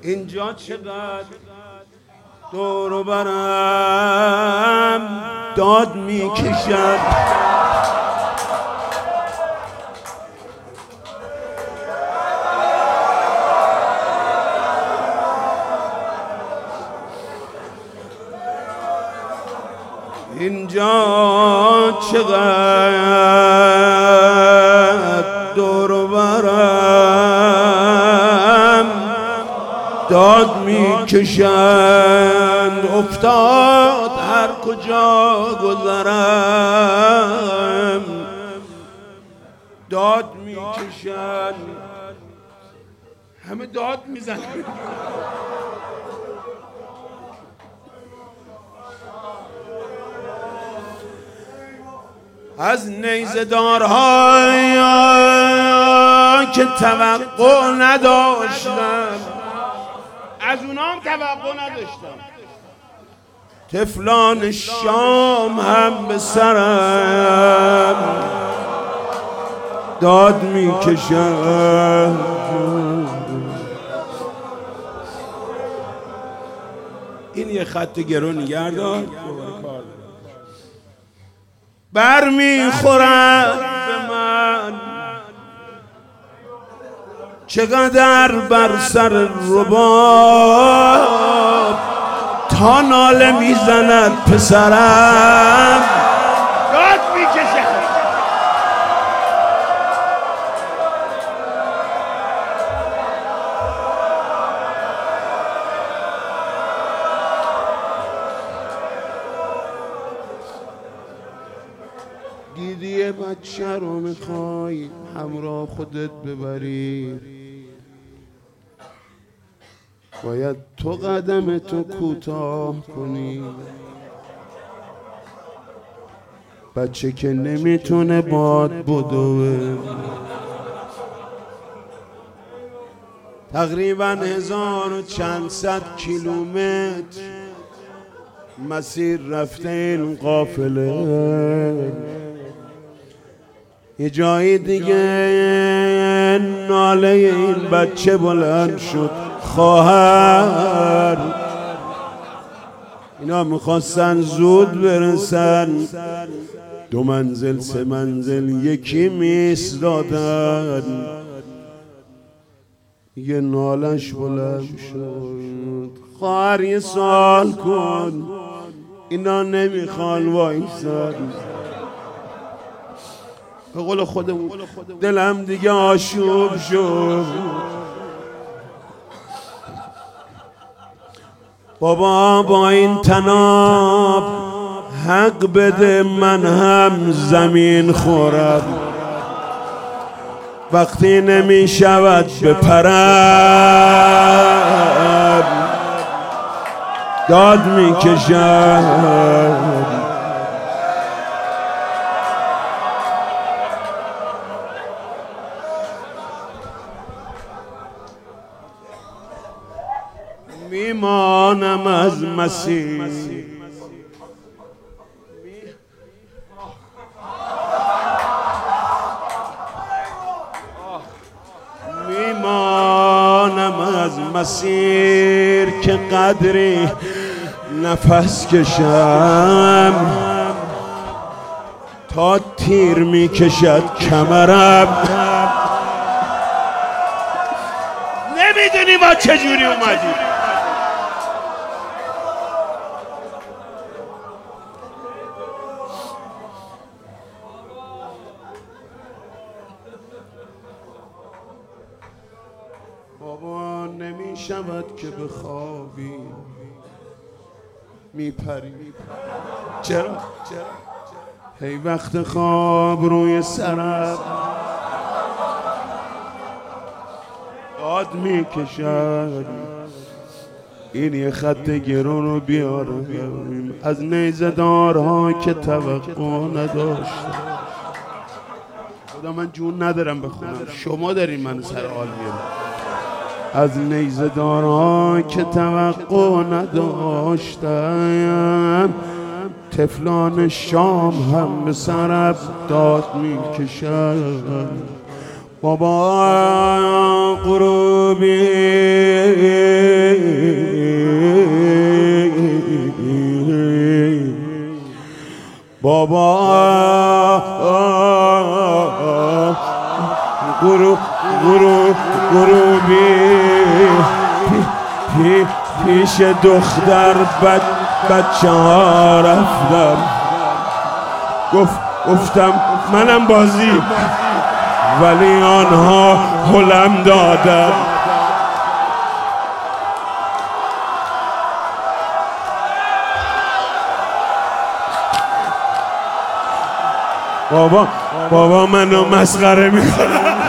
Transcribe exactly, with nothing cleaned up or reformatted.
اینجا چقدر دور و برم داد میکشد، اینجا چقدر دور و برم داد میکشند، افتاد هر کجا گذرم داد میکشند، همه داد میزنند. از نیزه دارهای که توقع نداشتم، از اونام توقع نداشتم، طفلان شام هم به سرم داد میکشند. این یه خط گرون نگردار بر میخورد به من، چقدر بر سر رباب تا ناله میزند پسرم داد میکشد. دیدی بچه رو میخوای همراه خودت ببری، باید تو قدم تو کوتاه کنی. بچه که نمیتونه باد بدوه، تقریبا هزار و چند صد کیلومتر مسیر رفته این قافله، یه جایی دیگه ناله این بچه بلند شد، خواهر اینا میخواستن زود برسن، دو منزل سه منزل یکی میایستادن، یه نالش بلند شد، خواهر یه سوال کن، اینا نمیخوان وایسن. به قول خودمون دلم دیگه آشوب شد، بابا با این تناب حق بده من هم زمین خورم، وقتی نمی شود بپرم داد می کشم. میمانم از مسیر، میمانم از مسیر که قدری نفس کشم، تا تیر میکشد کمرم. نمیدونی ما چجوری اومدیم، بابا نمی شود که بخوابی میپری. چرا؟ چرا؟ هی وقت خواب روی سرم داد میکشد. این یه خط گرون رو بیارم از نیزه دارها که توقع نداشتم. خدا من جون ندارم بخونم، شما دارین من سر حال میارم. از نیزه دارها که توقع نداشتم، طفلان شام هم به سرم داد میکشد. بابا غروبی غروب غروبی پی پیش دختر بد بچه ها رفتم، گفت گفتم منم بازی، ولی آنها هلم دادن. بابا بابا منو مسخره میکنه.